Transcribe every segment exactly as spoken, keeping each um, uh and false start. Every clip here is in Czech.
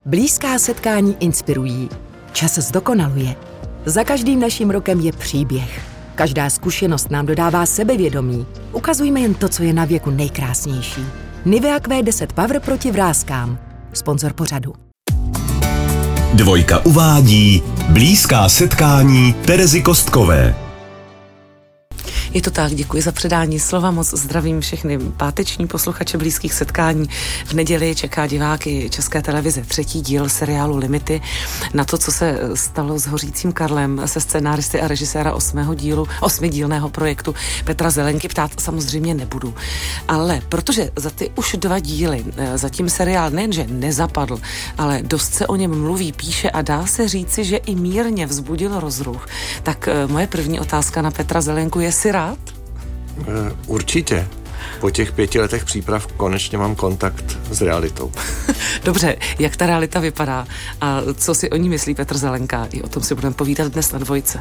Blízká setkání inspirují. Čas zdokonaluje. Za každým naším rokem je příběh. Každá zkušenost nám dodává sebevědomí. Ukazujme jen to, co je na věku nejkrásnější. Nivea Q deset Power proti vráskám. Sponzor pořadu. Dvojka uvádí blízká setkání Terezy Kostkové. Je to tak, děkuji za předání slova, moc zdravím všechny páteční posluchače blízkých setkání. V neděli čeká diváky České televize třetí díl seriálu Limity. Na to, co se stalo s Hořícím Karlem, se scénáristy a režiséra osmého dílu, osmidílného projektu Petra Zelenky ptát samozřejmě nebudu. Ale protože za ty už dva díly zatím seriál nejenže nezapadl, ale dost se o něm mluví, píše a dá se říci, že i mírně vzbudil rozruch, tak moje první otázka na Petra Zelenku je: si rád? Určitě. Po těch pěti letech příprav konečně mám kontakt s realitou. Dobře, jak ta realita vypadá a co si o ní myslí Petr Zelenka? I o tom si budeme povídat dnes na Dvojce.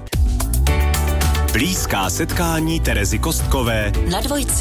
Blízká setkání Terezy Kostkové Na Dvojce.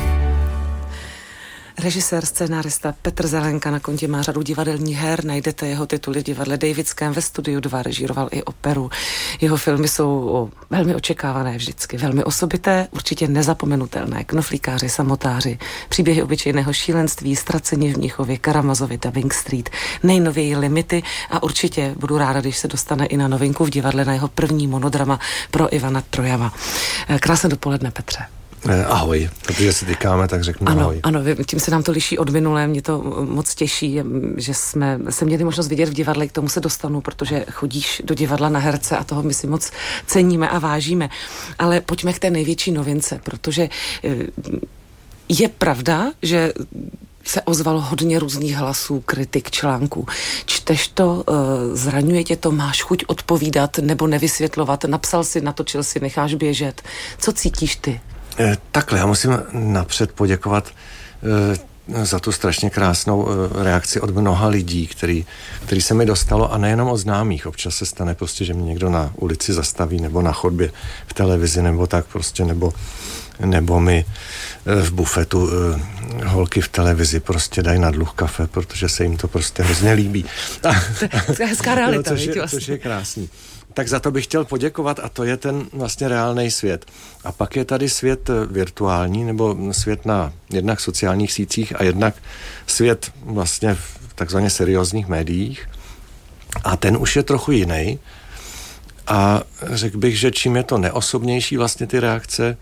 Režisér, scénárista Petr Zelenka na kontě má řadu divadelních her, najdete jeho tituly v divadle Davidském, ve Studiu dva, režíroval i operu. Jeho filmy jsou velmi očekávané vždycky, velmi osobité, určitě nezapomenutelné. Knoflíkáři, samotáři, Příběhy obyčejného šílenství, Ztraceni v Mnichově, Karamazovi, Dubbing Street, nejnověji Limity a určitě budu ráda, když se dostane i na novinku v divadle, na jeho první monodrama pro Ivana Trojama. Krásné dopoledne, Petře. Ahoj, protože se týkáme, tak řeknu ano, ahoj. Ano, tím se nám to liší od minulé, mě to moc těší, že jsme se měli možnost vidět v divadle, k tomu se dostanu, protože chodíš do divadla na herce a toho my si moc ceníme a vážíme. Ale pojďme k té největší novince, protože je pravda, že se ozvalo hodně různých hlasů, kritik, článků. Čteš to, zraňuje tě to, máš chuť odpovídat nebo nevysvětlovat, napsal si, natočil si, necháš běžet. Co cítíš ty? Takhle, já musím napřed poděkovat e, za tu strašně krásnou e, reakci od mnoha lidí, který, který se mi dostalo, a nejenom od známých. Občas se stane prostě, že mě někdo na ulici zastaví, nebo na chodbě v televizi, nebo tak prostě, nebo, nebo mi e, v bufetu e, holky v televizi prostě dají na dluh kafe, protože se jim to prostě hrozně líbí. To je hezká realita, no, což, je, vlastně. což je krásný. Tak za to bych chtěl poděkovat, a to je ten vlastně reálný svět. A pak je tady svět virtuální, nebo svět na jednak sociálních sítích a jednak svět vlastně v takzvaně seriózních médiích. A ten už je trochu jiný. A řekl bych, že čím je to neosobnější vlastně ty reakce,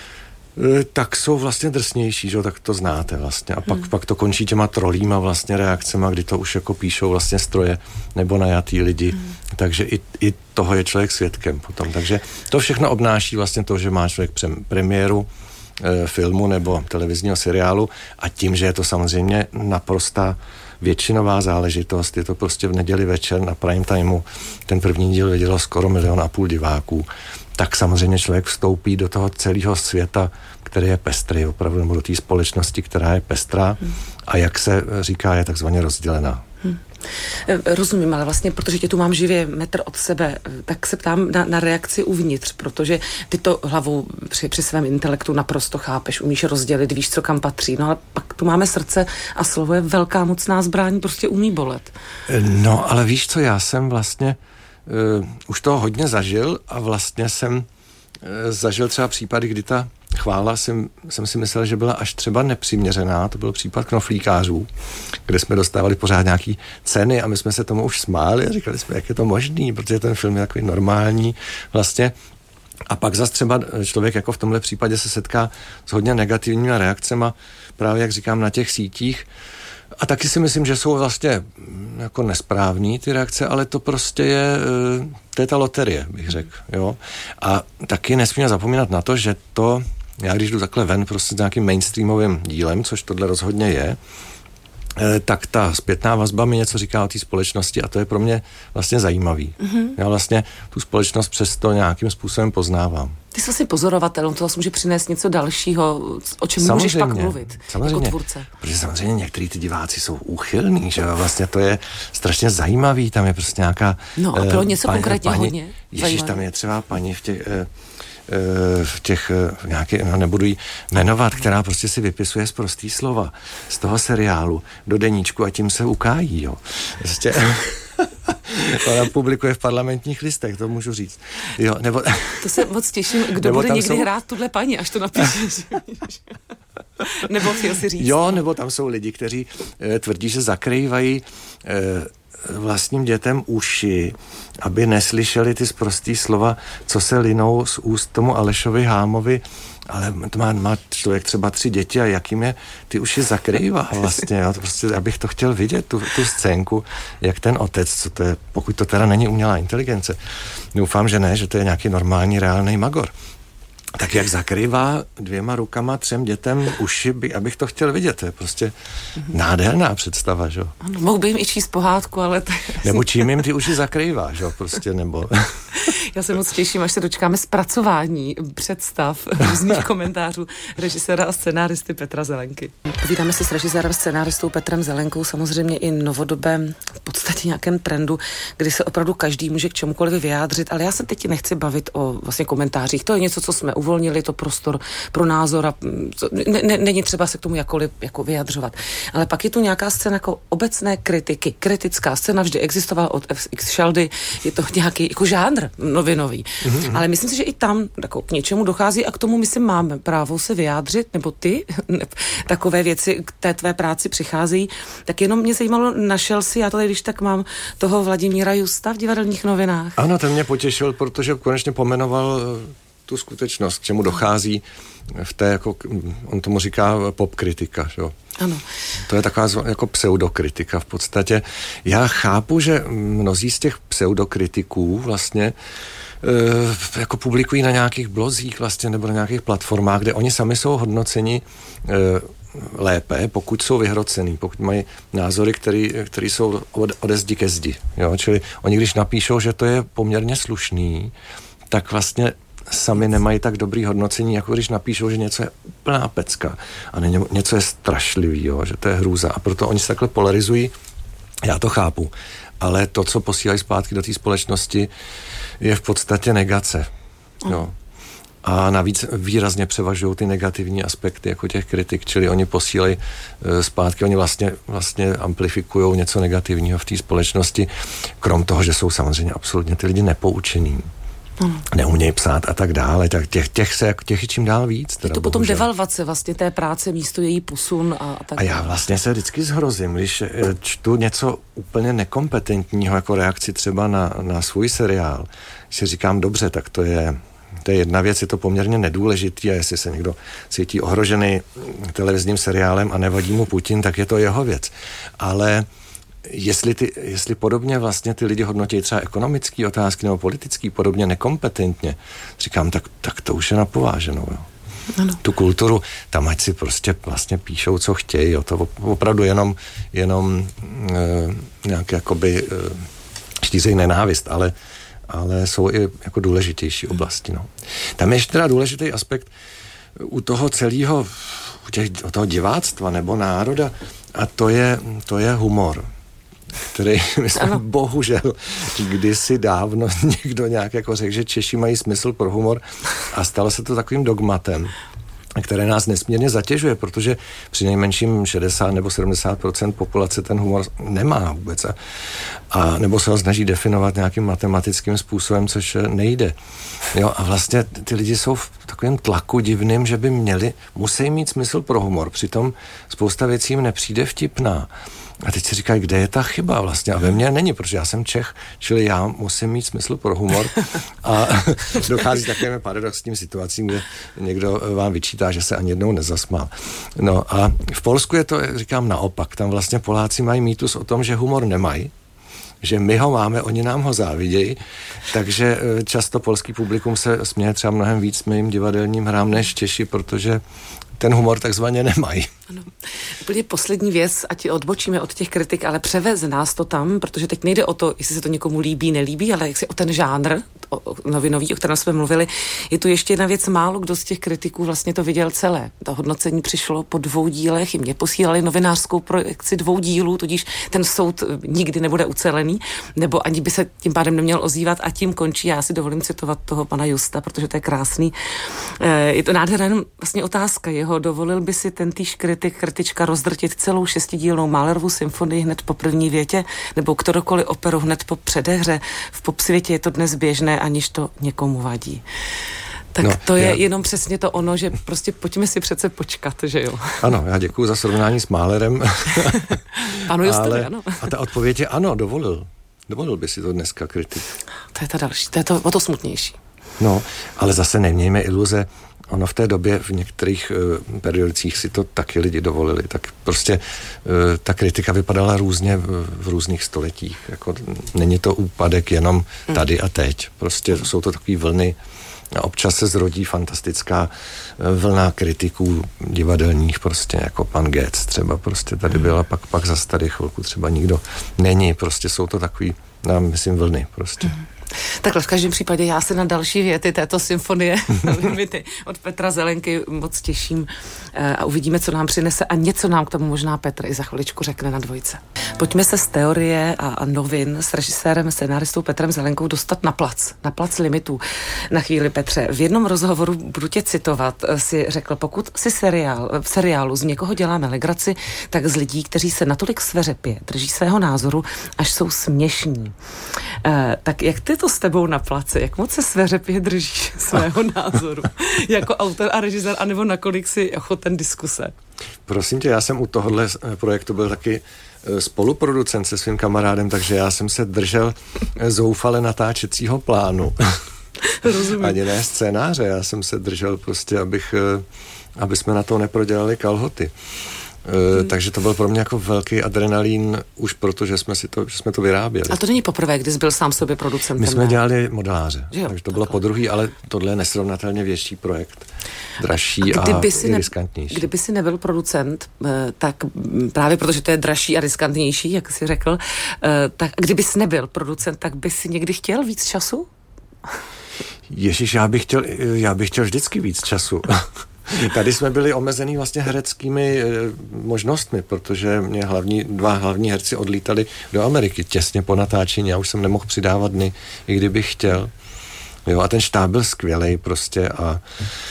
tak jsou vlastně drsnější, že? Tak to znáte vlastně. A pak, hmm. pak to končí těma trolíma vlastně reakcema, kdy to už jako píšou vlastně stroje nebo najatý lidi. Hmm. Takže i, i toho je člověk svědkem potom. Takže to všechno obnáší vlastně to, že má člověk přem, premiéru e, filmu nebo televizního seriálu, a tím, že je to samozřejmě naprostá většinová záležitost, je to prostě v neděli večer na prime timeu, ten první díl vidělo skoro milion a půl diváků, tak samozřejmě člověk vstoupí do toho celého světa, který je pestrý opravdu, nebo do té společnosti, která je pestrá hmm. a jak se říká, je takzvaně rozdělená. Hmm. Rozumím, ale vlastně, protože tě tu mám živě metr od sebe, tak se ptám na, na reakci uvnitř, protože ty to hlavou při, při svém intelektu naprosto chápeš, umíš rozdělit, víš, co kam patří, no ale pak tu máme srdce a slovo je velká mocná zbraň, prostě umí bolet. No, ale víš co, já jsem vlastně uh, už toho hodně zažil a vlastně jsem uh, zažil třeba případy, kdy ta chvála jsem, jsem si myslel, že byla až třeba nepřiměřená. To byl případ Knoflíkářů, kde jsme dostávali pořád nějaký ceny a my jsme se tomu už smáli a říkali jsme, jak je to možný, protože ten film je takový normální vlastně. A pak zase třeba člověk jako v tomhle případě se setká s hodně negativními reakcemi, právě jak říkám, na těch sítích. A taky si myslím, že jsou vlastně jako nesprávný ty reakce, ale to prostě je, to je ta loterie, bych řekl, jo. A taky nesmíme zapomínat na to, že to, já když jdu takhle ven prostě s nějakým mainstreamovým dílem, což tohle rozhodně je, tak ta zpětná vazba mi něco říká o té společnosti a to je pro mě vlastně zajímavý. Mm-hmm. Já vlastně tu společnost přesto nějakým způsobem poznávám. Ty jsi asi pozorovatelem, to vlastně může přinést něco dalšího, o čem samozřejmě můžeš pak mluvit samozřejmě, jako tvůrce. Protože samozřejmě některý ty diváci jsou úchylní, že jo, vlastně to je strašně zajímavý, tam je prostě nějaká... No a bylo něco paní, konkrétně paní, hodně Ježíš, tam je třeba paní v těch... Eh, v těch nějaké, no nebudu jí jmenovat, která prostě si vypisuje z prostý slova z toho seriálu do deníčku a tím se ukájí, jo. Prostě ona publikuje v Parlamentních listech, to můžu říct. Jo, nebo... To se moc těším, kdo bude někdy jsou... hrát tuhle paní, až to napíšeš. Nebo chtěl si říct. Jo, nebo tam jsou lidi, kteří e, tvrdí, že zakrývají e, vlastním dětem uši, aby neslyšeli ty sprostý slova, co se linou z úst tomu Alešovi Hámovi, ale to má, má člověk třeba tři děti a jakým je ty uši zakrývá vlastně, jo? To prostě, abych to chtěl vidět, tu, tu scénku, jak ten otec, co to je, pokud to teda není umělá inteligence, doufám, že ne, že to je nějaký normální, reálný magor. Tak jak zakrývá dvěma rukama třem dětem uši, by, abych to chtěl vidět. To je prostě mm-hmm. nádherná představa, že jo. Ano, mohl by jim i číst pohádku, ale... To... Nebo čím jim ty uši zakrývá, že jo, prostě, nebo... Já se moc těším, až se dočkáme zpracování představ různých komentářů režiséra a scenáristy Petra Zelenky. Povídáme si s režisérem, scenáristou Petrem Zelenkou, samozřejmě i novodobém, v podstatě nějakém trendu, kdy se opravdu každý může k čemukoliv vyjádřit, ale já se teď nechci bavit o vlastně komentářích. To je něco, co jsme uvolnili, to prostor pro názor a ne, ne, není třeba se k tomu jakkoliv jako vyjadřovat. Ale pak je tu nějaká scéna jako obecné kritiky. Kritická scéna vždy existovala od F X Šaldy, je to nějaký jako žánr novinový. Mm-hmm. Ale myslím si, že i tam jako k něčemu dochází a k tomu myslím máme právo se vyjádřit, nebo ty ne, takové věci k té tvé práci přicházejí. Tak jenom mě zajímalo, našel si, já tady když tak mám toho Vladimíra Justa v Divadelních novinách. Ano, ten mě potěšil, protože konečně pomenoval tu skutečnost, k čemu dochází v té, jako, on tomu říká popkritika, jo. Ano. To je taková jako pseudokritika v podstatě. Já chápu, že mnozí z těch pseudokritiků vlastně e, jako publikují na nějakých blozích vlastně, nebo na nějakých platformách, kde oni sami jsou hodnoceni e, lépe, pokud jsou vyhrocený, pokud mají názory, které jsou od, ode zdi ke zdi. Jo? Čili oni, když napíšou, že to je poměrně slušný, tak vlastně sami nemají tak dobrý hodnocení, jako když napíšou, že něco je úplná pecka a ne, něco je strašlivý, jo, že to je hrůza. A proto oni se takhle polarizují. Já to chápu. Ale to, co posílají zpátky do té společnosti, je v podstatě negace. Jo. A navíc výrazně převažují ty negativní aspekty jako těch kritik, čili oni posílají e, zpátky, oni vlastně, vlastně amplifikují něco negativního v té společnosti, krom toho, že jsou samozřejmě absolutně ty lidi nepoučení. Hmm. Neumějí psát a tak dále, tak těch, těch se těch je čím dál víc. Teda, je to potom bohužel devalvace vlastně té práce, místo její posun a, a tak A já vlastně se vždycky zhrozím, když čtu něco úplně nekompetentního jako reakci třeba na, na svůj seriál, si říkám, dobře, tak to je to je jedna věc, je to poměrně nedůležitý a jestli se někdo cítí ohrožený televizním seriálem a nevadí mu Putin, tak je to jeho věc. Ale Jestli, ty, jestli podobně vlastně ty lidi hodnotí třeba ekonomické otázky nebo politický podobně nekompetentně, říkám, tak, tak to už je napováženou. Jo. Ano. Tu kulturu, tam ať si prostě vlastně píšou, co chtějí. Jo. To opravdu jenom, jenom e, nějak jakoby e, štířejí nenávist, ale, ale jsou i jako důležitější oblasti. No. Tam je ještě teda důležitý aspekt u toho celého, u, těch, u toho diváctva nebo národa a to je, to je humor, který, myslím, ano. bohužel kdysi dávno někdo nějak jako řekl, že Češi mají smysl pro humor a stalo se to takovým dogmatem, které nás nesmírně zatěžuje, protože při nejmenším šedesát nebo sedmdesát procent populace ten humor nemá vůbec. A, a nebo se ho snaží definovat nějakým matematickým způsobem, což nejde. Jo, a vlastně ty lidi jsou v takovém tlaku divným, že by měli, musí mít smysl pro humor. Přitom spousta věcí jim nepřijde vtipná. A teď si říkají, kde je ta chyba vlastně? A ve mně není, protože já jsem Čech, čili já musím mít smysl pro humor. A dochází takovým paradoxním situacím, kde někdo vám vyčítá, že se ani jednou nezasmál. No a v Polsku je to, říkám, naopak. Tam vlastně Poláci mají mýtus o tom, že humor nemají, že my ho máme, oni nám ho závidějí, takže často polský publikum se směje třeba mnohem víc mým divadelním hrám než Češi, protože ten humor takzvaně nemají. Ano. Úplně poslední věc, ať odbočíme od těch kritik, ale převez nás to tam, protože teď nejde o to, jestli se to někomu líbí, nelíbí, ale jak si o ten žánr o, o, novinový, o kterém jsme mluvili. Je tu ještě jedna věc, málo kdo z těch kritiků vlastně to viděl celé. To hodnocení přišlo po dvou dílech, i mě posílali novinářskou projekci dvou dílů, tudíž ten soud nikdy nebude ucelený, nebo ani by se tím pádem neměl ozývat a tím končí. Já si dovolím citovat toho pana Justa, protože to je krásný. Je to nádherná jenom vlastně otázka jeho, dovolil by si ten týž kritik, kritička rozdrtit celou šestidílnou Mahlerovu symfonii hned po první větě, nebo kterokoliv operu hned po předehře. V popsvětě je to dnes běžné, aniž to někomu vadí. Tak no, to je já... jenom přesně to ono, že prostě pojďme si přece počkat, že jo. Ano, já děkuju za srovnání s Mahlerem. Panu Justovi, ano. A ta odpověď je ano, dovolil. Dovolil by si to dneska kritik. To je ta další, to je to, o to smutnější. No, ale zase nemějme iluze. Ono v té době v některých uh, periodicích si to taky lidi dovolili. Tak prostě uh, ta kritika vypadala různě v, v různých stoletích. Jako, není to úpadek jenom tady a teď. Prostě jsou to takové vlny. A občas se zrodí fantastická uh, vlna kritiků divadelních, prostě jako pan Goetz třeba prostě tady byla, pak, pak za tady chvilku třeba nikdo není. Prostě jsou to takový, já myslím, vlny prostě. Takhle v každém případě já se na další věty této symfonie Limity od Petra Zelenky moc těším a uvidíme, co nám přinese a něco nám k tomu možná Petr i za chviličku řekne na dvojce. Pojďme se z teorie a novin s režisérem, scénáristou Petrem Zelenkou dostat na plac, na plac Limitů. Na chvíli, Petře, v jednom rozhovoru, budu tě citovat, si řekl, pokud si seriál, v seriálu z někoho děláme legraci, tak z lidí, kteří se natolik sveřepě drží svého názoru, až jsou směšní. E, tak jak ty to s tebou na place? Jak moc se sveřepě držíš svého názoru? Jako autor a režisér, anebo nakolik si ochoten diskuse? Prosím tě, já jsem u tohohle projektu byl taky spoluproducent se svým kamarádem, takže já jsem se držel zoufale natáčecího plánu. Rozumím. Ani ne scénáře, já jsem se držel prostě, abych, aby jsme na to neprodělali kalhoty. Hmm. Takže to byl pro mě jako velký adrenalín, už proto, že jsme, si to, že jsme to vyráběli. A to není poprvé, kdy jsi byl sám sobě producentem. My jsme ne? dělali modeláře, jo, takže to bylo podruhý, ale tohle je nesrovnatelně větší projekt. Dražší a, a i riskantnější. Ne, kdyby si nebyl producent, tak právě protože to je dražší a riskantnější, jak jsi řekl, tak kdyby jsi nebyl producent, tak bys si někdy chtěl víc času? Ježiš, já bych chtěl, já bych chtěl vždycky víc času. Tady jsme byli omezený vlastně hereckými e, možnostmi, protože mě hlavní, dva hlavní herci odlítali do Ameriky těsně po natáčení. Já už jsem nemohl přidávat dny, i kdybych chtěl. Jo, a ten štáb byl skvělej prostě a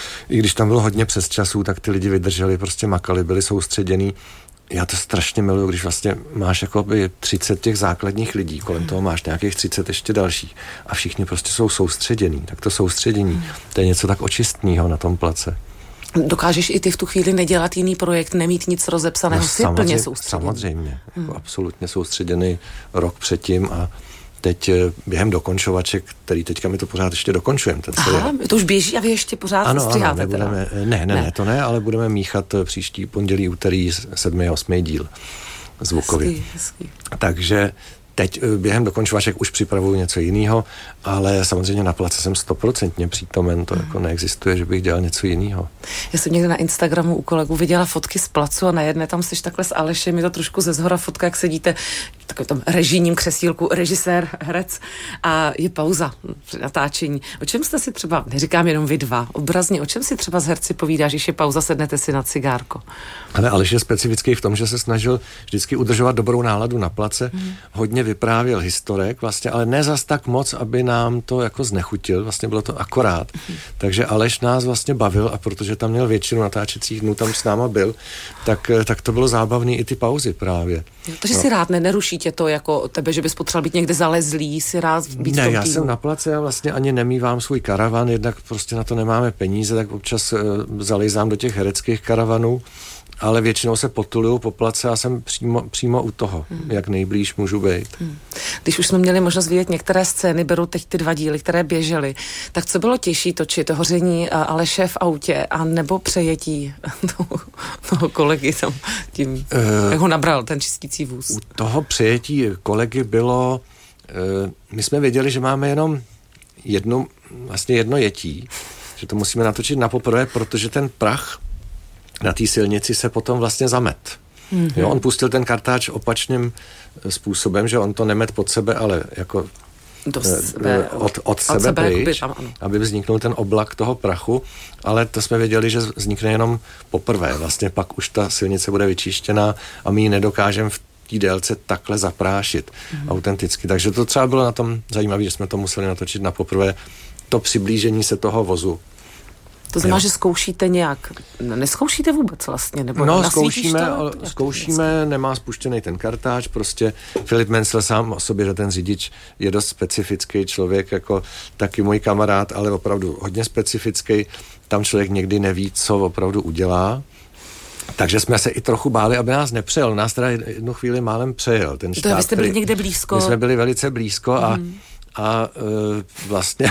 i když tam bylo hodně přes časů, tak ty lidi vydrželi, prostě makali, byli soustředění. Já to strašně miluju, když vlastně máš jakoby třicet těch základních lidí, kolem toho máš nějakých třicet ještě dalších a všichni prostě jsou soustředění. Tak to soustředění, to je něco tak očistného na tom place. Dokážeš i ty v tu chvíli nedělat jiný projekt, nemít nic rozepsaného, no, si plně soustředěný. Samozřejmě, hmm. jako absolutně soustředěný rok předtím a teď během dokončovaček, který teďka my to pořád ještě dokončujeme. Ten Aha, to už běží a vy ještě pořád ano, stříháte ano, teda. Budeme, ne, ne, ne, to ne, ale budeme míchat příští pondělí, úterý sedmý a osmý díl zvukově. Hezký, hezký. Takže teď během dokončovaček už připravuju něco jiného, ale samozřejmě na place jsem stoprocentně přítomen, to mm. jako neexistuje, že bych dělal něco jiného. Já jsem někde na Instagramu u kolegů viděla fotky z placu a na jedné tam jsi takhle s Alešem, je to trošku ze zhora fotka, jak sedíte v takovém tom režijním křesílku, režisér, herec a je pauza při natáčení. O čem jste si třeba, neříkám jenom vy dva, obrazně, o čem si třeba s herci povídáš, když je pauza, sednete si na cigárko? Ale Aleš je specifický v tom, že se snažil vždycky udržovat dobrou náladu na place, mm. hodně vyprávěl historek vlastně, ale ne zas tak moc, aby nám to jako znechutil, vlastně bylo to akorát. Mm. Takže Aleš nás vlastně bavil a protože tam měl většinu natáčecích dnů, tam s náma byl, tak, tak to bylo zábavný i ty pauzy právě. Jo, takže no. si rád ne, neruší tě to jako tebe, že bys potřeboval být někde zalezlý, si rád být ne, v tom já týmu. jsem na place, já vlastně ani nemývám svůj karavan, jednak prostě na to nemáme peníze, tak občas uh, zalejzám do těch hereckých karavanů, ale většinou se potuluju po place a jsem přímo, přímo u toho, hmm. jak nejblíž můžu být. Hmm. Když už jsme měli možnost vidět některé scény, beru teď ty dva díly, které běžely, tak co bylo těžší točit? Hoření Aleše v autě a nebo přejetí toho, toho kolegy tam tím, uh, jak ho nabral ten čistící vůz? U toho přejetí kolegy bylo, uh, my jsme věděli, že máme jenom jedno, vlastně jedno jetí, že to musíme natočit na poprvé, protože ten prach na té silnici se potom vlastně zamet. Mm-hmm. Jo, on pustil ten kartáč opačným způsobem, že on to nemet pod sebe, ale jako do sebe, od, od sebe, sebe pryč, tam, aby vzniknul ten oblak toho prachu, ale to jsme věděli, že vznikne jenom poprvé. Vlastně pak už ta silnice bude vyčištěná a my ji nedokážeme v té délce takhle zaprášit mm-hmm. autenticky. Takže to třeba bylo na tom zajímavé, že jsme to museli natočit na poprvé, to přiblížení se toho vozu. To znamená, jo. že zkoušíte nějak, neskoušíte vůbec vlastně, nebo no, zkoušíme, to, zkoušíme, nemá spuštěný ten kartáč, prostě Filip Mencel sám o sobě, že ten řidič je dost specifický člověk, jako taky můj kamarád, ale opravdu hodně specifický, tam člověk někdy neví, co opravdu udělá. Takže jsme se i trochu báli, aby nás nepřejel. Nás teda jednu chvíli málem přejel. Ten štát, to vy jste byli někde blízko. My jsme byli velice blízko a, mm. a uh, vlastně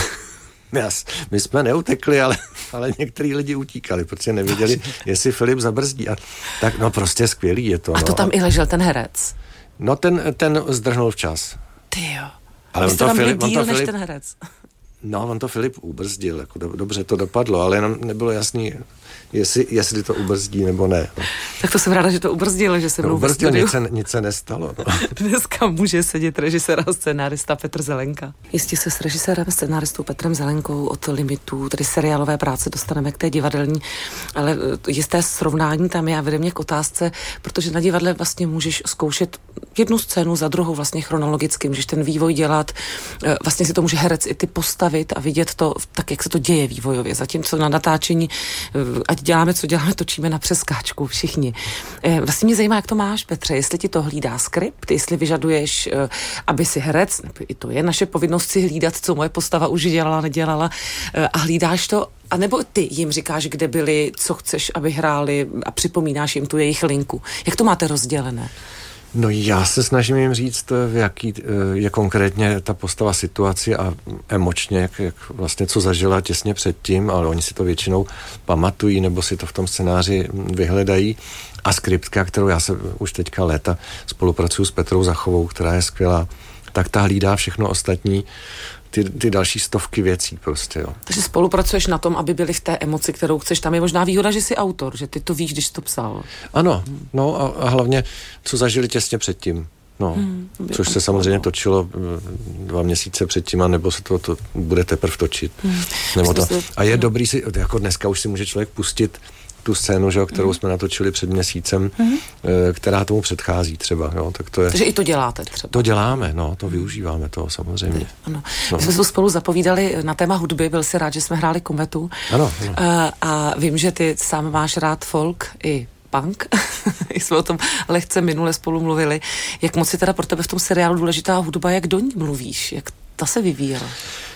my jsme neutekli, ale, ale některý lidi utíkali, protože nevěděli, jestli Filip zabrzdí. A tak no prostě skvělý je to. A to no. tam i ležel ten herec? No ten, ten zdrhnul včas. Ty jo. Ale on to, tam Filip, díl on to než Filip, ten herec. No, on to Filip ubrzdil, jako do, dobře to dopadlo, ale jenom nebylo jasný, jestli, jestli to ubrzdí nebo ne. No. Tak to jsem ráda, že to ubrzdil, že se mnou no, ubrzdil, nic se, nic se nestalo. No. Dneska může sedět režisér a scénárista Petr Zelenka. Jistě se s režisérem, scénáristou Petrem Zelenkou od limitů, tedy seriálové práce, dostaneme k té divadelní, ale jisté srovnání tam je a vede mě k otázce, protože na divadle vlastně můžeš zkoušet jednu scénu za druhou vlastně chronologicky, můžeš ten vývoj dělat, vlastně si to může herec i ty postavit a vidět to tak, jak se to děje vývojově. Zatímco na natáčení, ať děláme, co děláme, točíme na přeskáčku všichni. Vlastně mě zajímá, jak to máš, Petře, jestli ti to hlídá skript, jestli vyžaduješ, aby si herec, i to je naše povinnost si hlídat, co moje postava už dělala, nedělala, a hlídáš to, a nebo ty jim říkáš, kde byli, co chceš, aby hráli a připomínáš jim tu jejich linku. Jak to máte rozdělené? No já se snažím jim říct, v jaký je konkrétně ta postava situaci a emočně, jak, jak vlastně co zažila těsně předtím, ale oni si to většinou pamatují nebo si to v tom scénáři vyhledají. A skriptka, kterou já se už teďka léta spolupracuju s Petrou Zachovou, která je skvělá, tak ta hlídá všechno ostatní, ty, ty další stovky věcí prostě, jo. Takže spolupracuješ na tom, aby byli v té emoci, kterou chceš. Tam je možná výhoda, že jsi autor, že ty to víš, když jsi to psal. Ano, no a, a hlavně, co zažili těsně předtím. No, hmm, což se samozřejmě točilo dva měsíce předtím, a nebo se to, to bude teprve točit. Hmm. Nebo to. A je dobrý si, jako dneska už si může člověk pustit tu scénu, že, kterou mm. jsme natočili před měsícem, mm. která tomu předchází třeba. Jo, tak to je, takže i to děláte třeba. To děláme, no, to využíváme toho samozřejmě. Ano. No. My jsme se spolu zapovídali na téma hudby, byl si rád, že jsme hráli Kometu. Ano, ano. A, a vím, že ty sám máš rád folk i punk. Jsme o tom lehce minule spolu mluvili. Jak moc je teda pro tebe v tom seriálu důležitá hudba, jak do ní mluvíš? Jak ta se vyvíjela?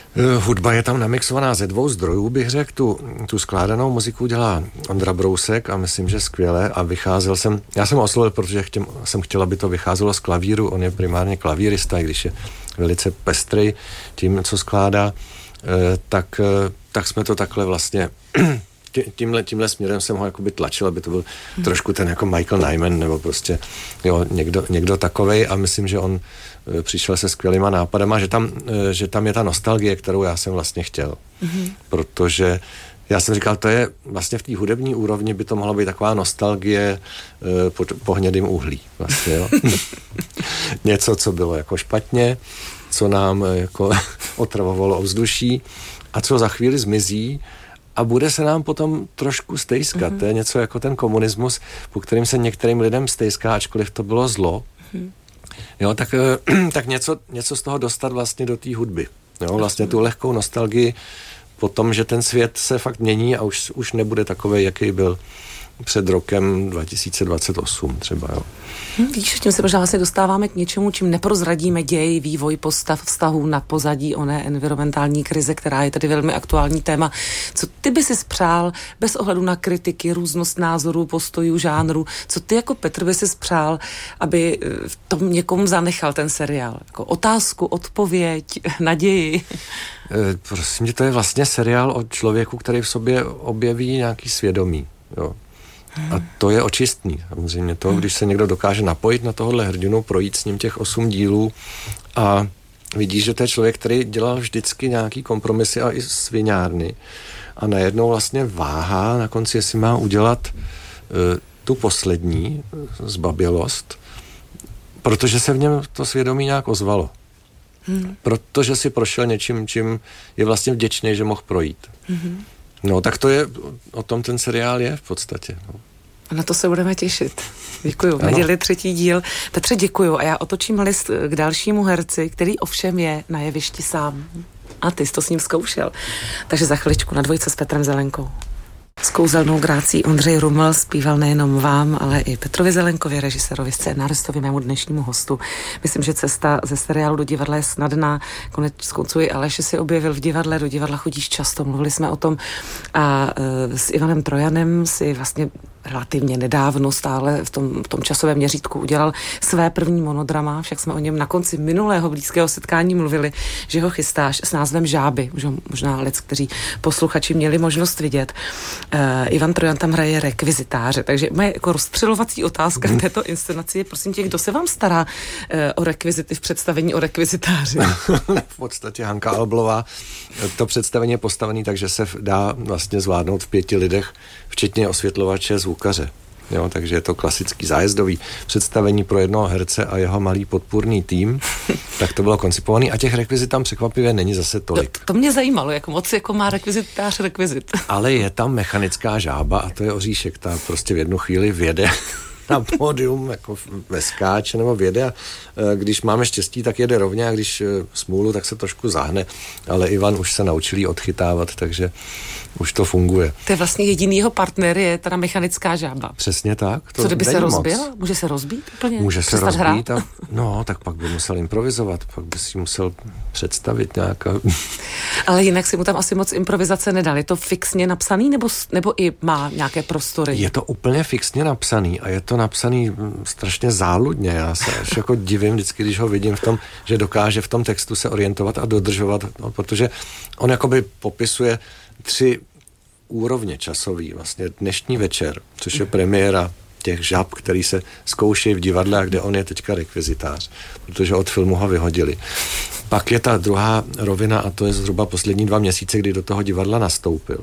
Hudba je tam namixovaná ze dvou zdrojů, bych řekl. Tu, tu skládanou muziku dělá Ondra Brousek a myslím, že skvěle. A vycházel jsem, já jsem ho oslovil, protože chtěl, jsem chtěl, aby to vycházelo z klavíru. On je primárně klavírista, i když je velice pestrý tím, co skládá. Tak, tak jsme to takhle vlastně tímhle, tímhle směrem jsem ho jakoby tlačil, aby to byl hmm. trošku ten jako Michael Nyman, nebo prostě jo, někdo, někdo takovej, a myslím, že on e, přišel se skvělýma nápadama, že tam, e, že tam je ta nostalgie, kterou já jsem vlastně chtěl. Hmm. Protože já jsem říkal, to je vlastně v té hudební úrovni by to mohla být taková nostalgie e, po, po hnědým uhlí. Vlastně, jo. Něco, co bylo jako špatně, co nám e, jako otravovalo ovzduší a co za chvíli zmizí a bude se nám potom trošku stejskat. Mm-hmm. To je něco jako ten komunismus, po kterým se některým lidem stejská, ačkoliv to bylo zlo. Mm-hmm. Jo, tak, tak něco, něco z toho dostat vlastně do té hudby. Jo, vlastně tu lehkou nostalgii po tom, že ten svět se fakt mění a už, už nebude takovej, jaký byl před rokem dva tisíce dvacet osm třeba, jo. Hm, víš, tím se možná vlastně dostáváme k něčemu, čím neprozradíme děj, vývoj postav, vztahů na pozadí oné environmentální krize, která je tady velmi aktuální téma. Co ty by si spřál, bez ohledu na kritiky, různost názorů, postojů, žánru, co ty jako Petr by si spřál, aby v tom někomu zanechal ten seriál? Jako otázku, odpověď, naději? E, prosím tě, to je vlastně seriál o člověku, který v sobě objeví nějaký svědomí, jo. A to je očistný, samozřejmě to, když se někdo dokáže napojit na tohohle hrdinu, projít s ním těch osm dílů a vidí, že to je člověk, který dělal vždycky nějaký kompromisy a i sviňárny a najednou vlastně váhá na konci, jestli má udělat tu poslední zbabělost, protože se v něm to svědomí nějak ozvalo. Hmm. Protože si prošel něčím, čím je vlastně vděčný, že mohl projít. Hmm. No, tak to je, o tom ten seriál je v podstatě. No. Na to se budeme těšit. Děkuju. V neděli třetí díl. Petře, děkuju. A já otočím list k dalšímu herci, který ovšem je na jevišti sám. A ty jsi to s ním zkoušel. Takže za chviličku na dvojce s Petrem Zelenkou. S kouzelnou grácí Ondřej Ruml zpíval nejenom vám, ale i Petrovi Zelenkovi, režisérovi, scénáristovi, mému dnešnímu hostu. Myslím, že cesta ze seriálu do divadla je snadná. Konec konců i Aleš si objevil v divadle, do divadla chodíš často, mluvili jsme o tom. A e, s Ivanem Trojanem si vlastně relativně nedávno stále v tom, v tom časovém měřítku udělal své první monodrama, však jsme o něm na konci minulého blízkého setkání mluvili, že ho chystáš s názvem Žáby, možná lec, kteří posluchači měli možnost vidět. Uh, Ivan Trojan tam hraje rekvizitáře, takže moje jako rozstřelovací otázka v této inscenaci je, prosím tě, kdo se vám stará uh, o rekvizity v představení o rekvizitáři? V podstatě Hanka Alblová. To představení je postavený, takže se dá vlastně zvládnout v pěti lidech, včetně osvětlovače, zvukaře. Jo, takže je to klasický zájezdový představení pro jednoho herce a jeho malý podpůrný tým. Tak to bylo koncipovaný a těch rekvizit tam překvapivě není zase tolik. To, to mě zajímalo, jak moc jako má rekvizitář rekvizit. Ale je tam mechanická žába a to je Oříšek, ta prostě v jednu chvíli vjede na pódium, jako ve skáče nebo vjede a když máme štěstí, tak jede rovně a když smůlu, tak se trošku zahne, ale Ivan už se naučil jí odchytávat, takže už to funguje. To je vlastně jediný jeho partner, je teda mechanická žába. Přesně tak. To co kdyby se rozbil? Může se rozbít úplně? Může se rozbít a, no, tak pak by musel improvizovat, pak by si musel představit nějaká... Ale jinak si mu tam asi moc improvizace nedal. Je to fixně napsaný, nebo, nebo i má nějaké prostory? Je to úplně fixně napsaný a je to napsaný strašně záludně. Já se až jako divím vždycky, když ho vidím v tom, že dokáže v tom textu se orientovat a dodržovat, no, protože on jakoby popisuje tři úrovně časový, vlastně dnešní večer, což je premiéra těch žab, který se zkouší v divadle a kde on je teďka rekvizitář, protože od filmu ho vyhodili. Pak je ta druhá rovina a to je zhruba poslední dva měsíce, kdy do toho divadla nastoupil.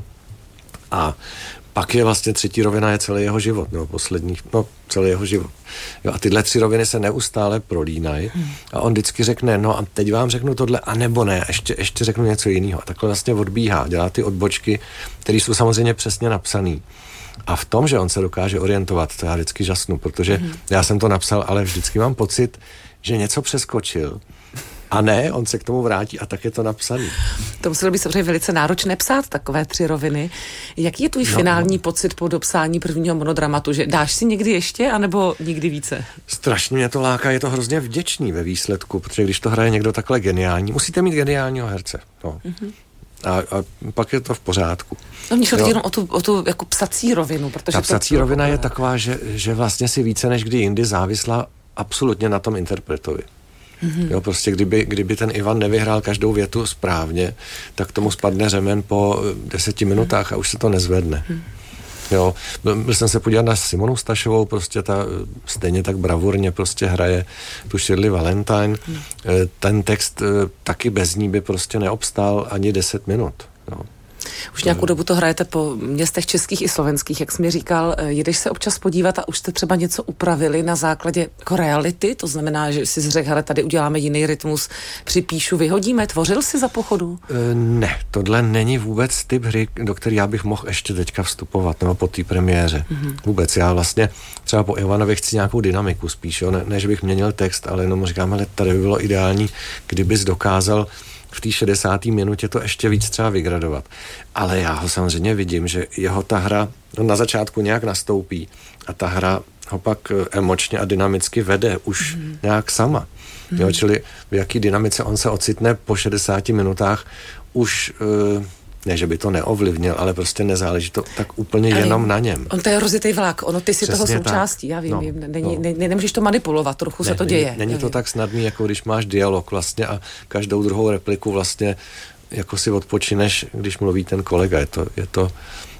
A pak je vlastně třetí rovina je celý jeho život, no poslední, no celý jeho život. Jo, a tyhle tři roviny se neustále prolínají a on vždycky řekne, no a teď vám řeknu tohle, a nebo ne, ještě, ještě řeknu něco jiného. A takhle vlastně odbíhá, dělá ty odbočky, které jsou samozřejmě přesně napsané. A v tom, že on se dokáže orientovat, to já vždycky žasnu, protože mm. já jsem to napsal, ale vždycky mám pocit, že něco přeskočil. A ne, on se k tomu vrátí a tak je to napsaný. To muselo být samozřejmě velice náročné psát takové tři roviny. Jaký je tvůj no, finální no. pocit po dopsání prvního monodramatu? Že dáš si někdy ještě, anebo nikdy více? Strašně mě to láká, je to hrozně vděčný ve výsledku, protože když to hraje někdo takhle geniální, musíte mít geniálního herce. No. Mm-hmm. A, a pak je to v pořádku. No mě šlo jenom o tu, o tu jako psací rovinu. Protože ta psací to, rovina je taková, že, že vlastně si více než kdy jindy závislá absolutně na tom interpretovi. Mm-hmm. Jo, prostě kdyby, kdyby ten Ivan nevyhrál každou větu správně, tak tomu spadne řemen po deseti minutách a už se to nezvedne. Mm. Jo, byl, byl jsem se podívat na Simonu Stašovou, prostě ta stejně tak bravurně prostě hraje tu Shirley Valentine. Mm. Ten text taky bez ní by prostě neobstál ani deset minut. Jo. Už nějakou dobu to hrajete po městech českých i slovenských, jak jsi mi říkal, jedeš se občas podívat a už jste třeba něco upravili na základě jako reality, to znamená, že si řekl, hele, tady uděláme jiný rytmus, připíšu, vyhodíme, tvořil jsi za pochodu? E, ne, tohle není vůbec typ hry, do který já bych mohl ještě teďka vstupovat, nebo po té premiéře. Mm-hmm. Vůbec, já vlastně třeba po Ivanovi chci nějakou dynamiku spíš, jo? Ne, ne, že bych měnil text, ale jenom říkám, hele, tady by bylo ideální, kdybys dokázal v té šedesáté minutě to ještě víc třeba vygradovat. Ale já ho samozřejmě vidím, že jeho ta hra no na začátku nějak nastoupí a ta hra ho pak emočně a dynamicky vede už mm. nějak sama. Mm. Jo, čili v jaký dynamice on se ocitne po šedesáti minutách už... Uh, ne, že by to neovlivnil, ale prostě nezáleží to tak úplně ale jenom na něm. On to je rozjetý vlak, ono ty si přesně toho součástí, tak. Já vím, no, není, no. Ne, ne, nemůžeš to manipulovat, trochu ne, se to děje. Není, není to tak snadný, jako když máš dialog vlastně a každou druhou repliku vlastně jako si odpočineš, když mluví ten kolega. Je to, je to,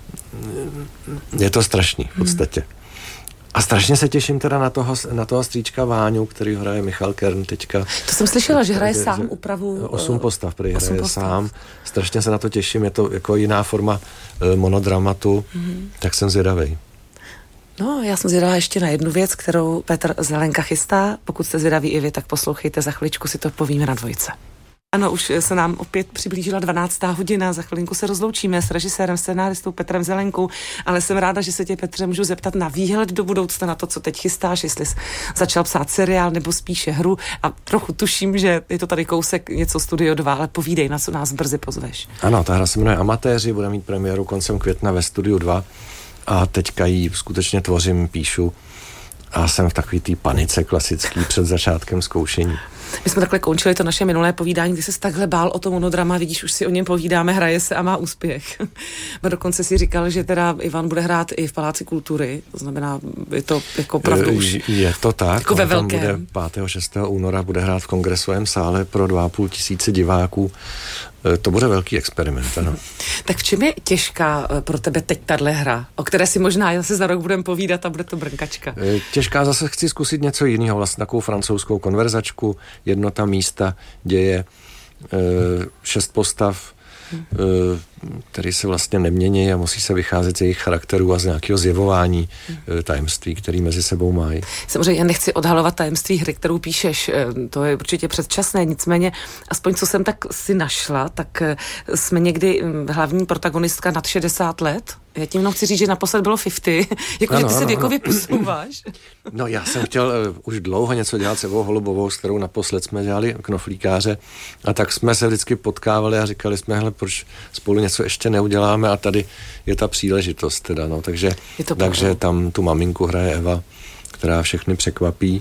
je to strašný v podstatě. Hmm. A strašně se těším teda na toho, na toho strýčka Váňu, který hraje Michal Kern teďka. To jsem slyšela, že hraje sám úpravu. Osm postav, který hraje postav. sám. Strašně se na to těším, je to jako jiná forma uh, monodramatu, mm-hmm. tak jsem zvědavej. No, já jsem zvědavá ještě na jednu věc, kterou Petr Zelenka chystá. Pokud jste zvědaví i vy, tak poslouchejte, za chviličku si to povíme na dvojce. Ano, už se nám opět přiblížila dvanáctá hodina, za chvilinku se rozloučíme s režisérem, scenáristou Petrem Zelenkou, ale jsem ráda, že se tě, Petře, můžu zeptat na výhled do budoucna, na to, co teď chystáš, jestli jsi začal psát seriál nebo spíše hru a trochu tuším, že je to tady kousek něco Studio dva, ale povídej, na co nás brzy pozveš. Ano, ta hra se jmenuje Amatéři, bude mít premiéru koncem května ve Studiu dva a teďka ji skutečně tvořím, píšu a jsem v takový té panice klasický před začátkem zkoušení. My jsme takhle končili to naše minulé povídání, kdy ses takhle bál o to monodrama, vidíš, už si o něm povídáme, hraje se a má úspěch. A dokonce si říkal, že teda Ivan bude hrát i v Paláci kultury, to znamená, je to jako pravdu už. Je to tak, jako ve velkém. Bude pátého a šestého února bude hrát v kongresovém sále pro dva a půl tisíce diváků. To bude velký experiment, ano. Tak v čem je těžká pro tebe teď tahle hra, o které si možná zase za rok budeme povídat a bude to brnkačka? Těžká, zase chci zkusit něco jiného, vlastně takovou francouzskou konverzačku, jednota místa, děje, šest postav, který se vlastně nemění a musí se vycházet z jejich charakterů a z nějakého zjevování tajemství, který mezi sebou mají. Samozřejmě já nechci odhalovat tajemství hry, kterou píšeš, to je určitě předčasné, nicméně aspoň co jsem tak si našla, tak jsme někdy hlavní protagonistka nad šedesát let. Já tím jenom chci říct, že naposled bylo padesát, jakože ty se věkově posouváš. No já jsem chtěl uh, už dlouho něco dělat s Evou Holubovou, s kterou naposled jsme dělali Knoflíkáře a tak jsme se vždycky potkávali a říkali jsme, hele, proč spolu něco ještě neuděláme a tady je ta příležitost teda, no, takže, takže tam tu maminku hraje Eva, která všechny překvapí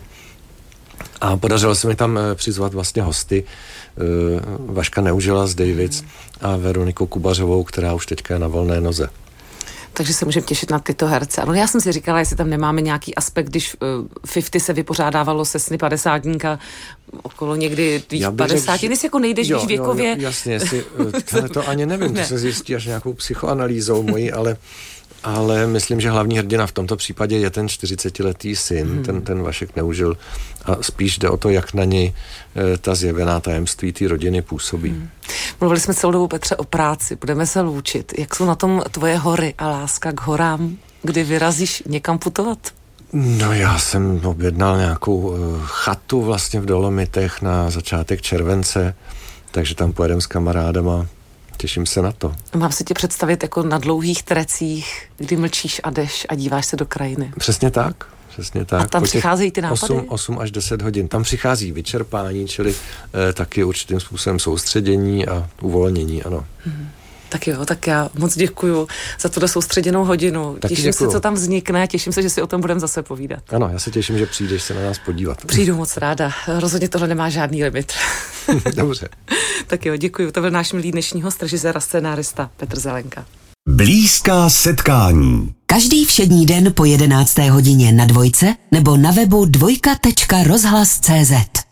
a podařilo se mi tam přizvat vlastně hosty, uh, Vaška Neužila z Davids a Veroniku Kubařovou, která už teďka je na volné noze. Takže se můžeme těšit na tyto herce. No já jsem si říkala, jestli tam nemáme nějaký aspekt, když uh, padesát se vypořádávalo se sny padesátníka okolo někdy padesát, dnes jako nejdeš jo, věkově. Jo, jo, jasně, jestli, to ani nevím, ne. To se zjistí až nějakou psychoanalýzou mojí, ale ale myslím, že hlavní hrdina v tomto případě je ten čtyřicetiletý syn, hmm. ten, ten Vašek Neužil a spíš jde o to, jak na něj e, ta zjevená tajemství té rodiny působí. Hmm. Mluvili jsme celou dobu, Petře, o práci, budeme se loučit. Jak jsou na tom tvoje hory a láska k horám, kdy vyrazíš někam putovat? No já jsem objednal nějakou e, chatu vlastně v Dolomitech na začátek července, takže tam pojedem s kamarádama. Těším se na to. Mám si tě představit jako na dlouhých trecích, kdy mlčíš a jdeš a díváš se do krajiny. Přesně tak. Přesně tak. A tam přicházejí ty nápady? osm až deset hodin. Tam přichází vyčerpání, čili eh, taky určitým způsobem soustředění a uvolnění, ano. Hmm. Tak jo, tak já moc děkuju za tuto soustředěnou hodinu. Taky těším děkuju. se, co tam vznikne a těším se, že si o tom budeme zase povídat. Ano, já se těším, že přijdeš se na nás podívat. Přijdu moc ráda. Rozhodně tohle nemá žádný limit. Dobře. Tak jo, děkuju. To byl náš milý dnešní host, režisér a scenárista Petr Zelenka. Blízká setkání. Každý všední den po jedenácté hodině na Dvojce nebo na webu dvojka tečka rozhlas tečka cé zet.